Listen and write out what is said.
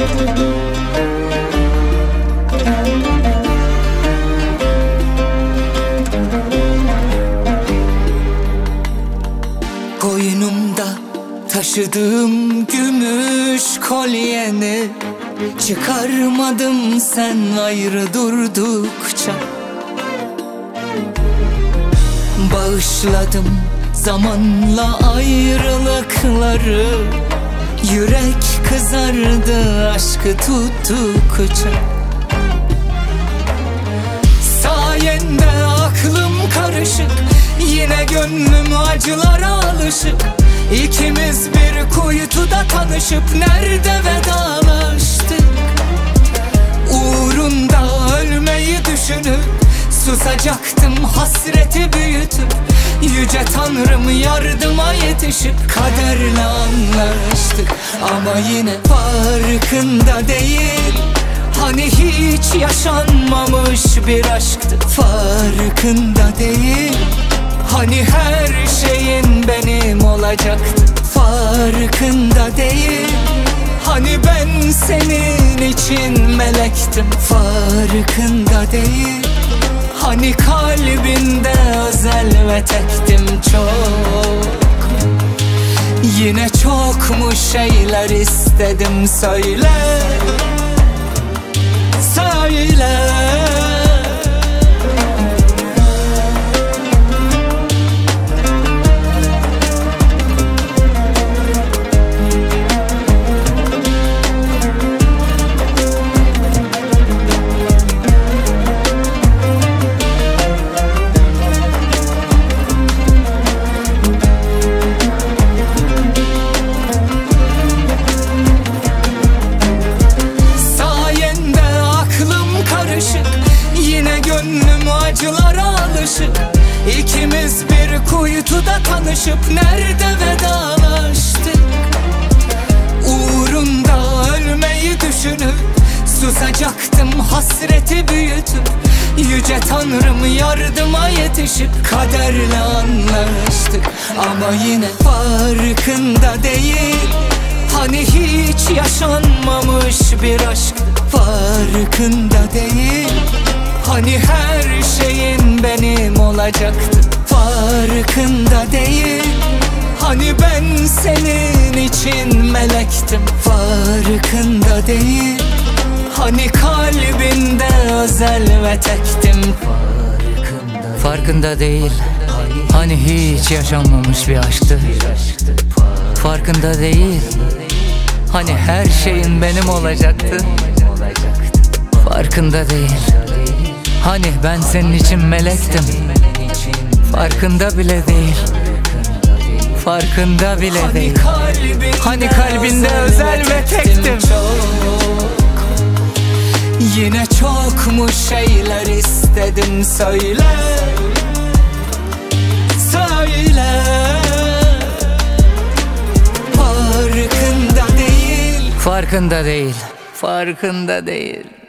Koynumda taşıdığım gümüş kolyeni çıkarmadım sen ayrı durdukça. Bağışladım zamanla ayrılıkları, yürek kızardı aşkı tuttukça. Sayende aklım karışık, yine gönlüm acılara alışık. İkimiz bir kuytuda tanışıp nerede vedalaştık. Uğrunda ölmeyi düşünüp susacaktım hasreti büyütüp. Yüce Tanrım yardıma yetişip kaderle anlaştık. Ama yine farkında değil, hani hiç yaşanmamış bir aşktı. Farkında değil, hani her şeyin benim olacaktı. Farkında değil, hani ben senin için melektim. Farkında değil, hani kalbinde özel ve tektim çok. Yine çok mu şeyler istedim söyle, söyle. Acılara alışık, İkimiz bir kuytuda tanışıp nerede vedalaştık. Uğrunda ölmeyi düşünüp susacaktım hasreti büyütüp. Yüce Tanrım yardıma yetişip kaderle anlaştık. Ama yine farkında değil, hani hiç yaşanmamış bir aşktı. Farkında değil, hani her şeyin benim olacaktı. Farkında değil, hani ben senin için melektim. Farkında değil, hani kalbinde özel ve tektim. Farkında değil, hani hiç yaşanmamış bir aşktı. Farkında değil, hani her şeyin benim olacaktı. Farkında değil, hani ben senin için melektim. Farkında bile değil, farkında bile değil, hani kalbinde özel ve tektim. Yine çok mu şeyler istedim söyle, söyle. Farkında değil, farkında değil, farkında değil.